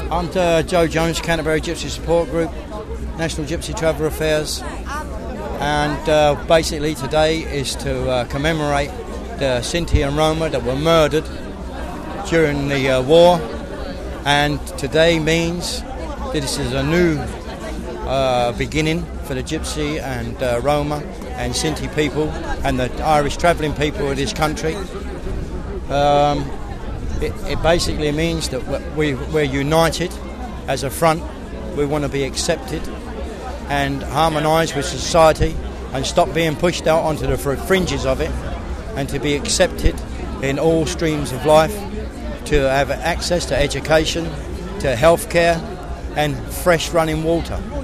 I'm Joe Jones, Canterbury Gypsy Support Group, National Gypsy Traveller Affairs, and basically today is to commemorate the Sinti and Roma that were murdered during the war, and today means that this is a new beginning for the Gypsy and Roma and Sinti people and the Irish travelling people of this country. It basically means that we're united as a front. We want to be accepted and harmonise with society and stop being pushed out onto the fringes of it, and to be accepted in all streams of life, to have access to education, to healthcare and fresh running water.